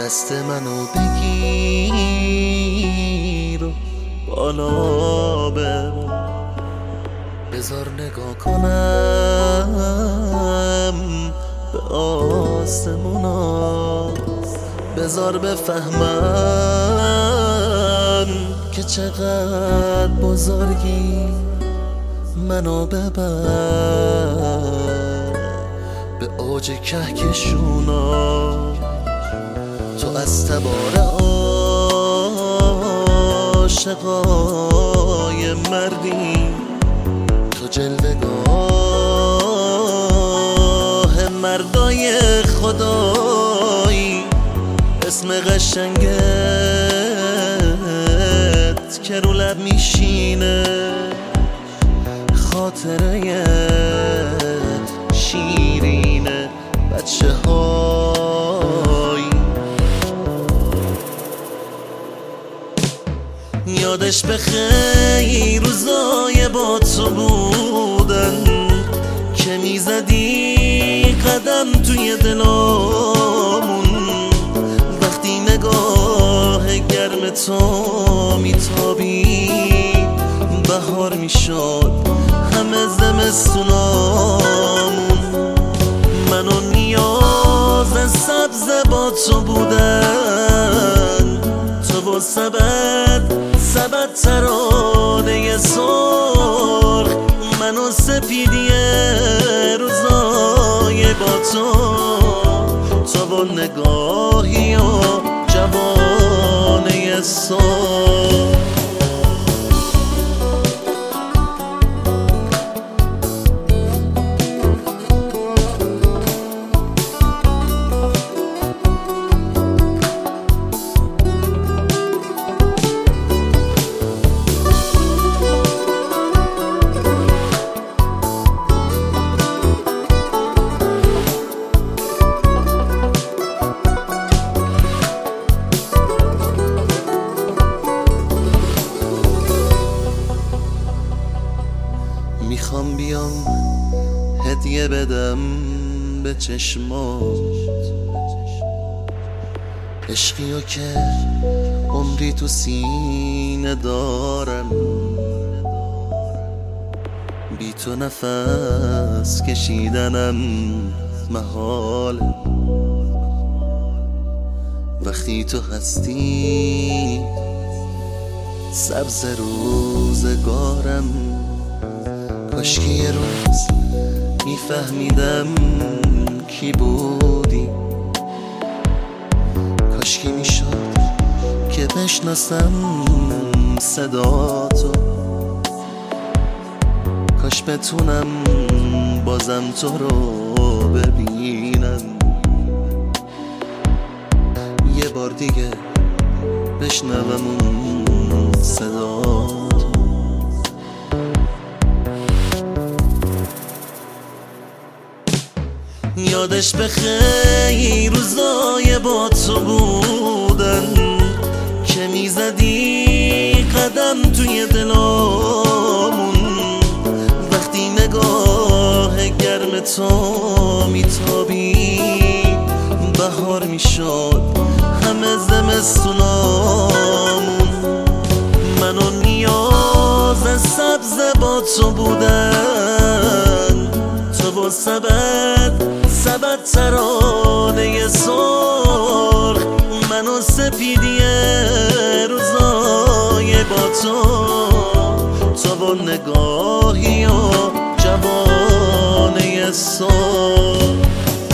دست منو بگیر و بالا ببر، بذار نگاه کنم به آسمونا، بذار بفهمم که چقدر بزرگی، منو ببر به اوج کهکشونا. تو از تبار عاشقای مردی، تو جلوه‌گاه مردای خدایی، اسم قشنگت که رو لب میشینه، خاطره شیرینه بچه های. یادش بخیر روزای با تو بودن که میزدی قدم توی دلامون، وقتی نگاه گرم تو میتابید بهار میشد همه زمستونامون. من و نیاز سبز با تو بودن، تو با سبد ترانه سرخ، من و سپیدی روزای با تو با نگاهی و جوانه سرخ. میخوام بیام هدیه بدم به چشمات، عشقیو که عمری تو سینه دارم، بی تو نفس کشیدنم محاله، وقتی تو هستی سبز روزگارم. کاشکی یه روز میفهمیدم کی بودی، کاشکی میشد که بشناسم صداتو، کاش بتونم بازم تو رو ببینم، یه بار دیگه بشنوم اون صداتو. یادش بخیر روزای با تو بودن که میزدی قدم توی دلامون، وقتی نگاه گرم تو میتابید بهار میشد همه زمستونامون. من و نیاز سبز با تو بودن، تو با سبد ترانه سرخ، من و سپیدی روزای با تو با نگاهی و جوانه سرخ.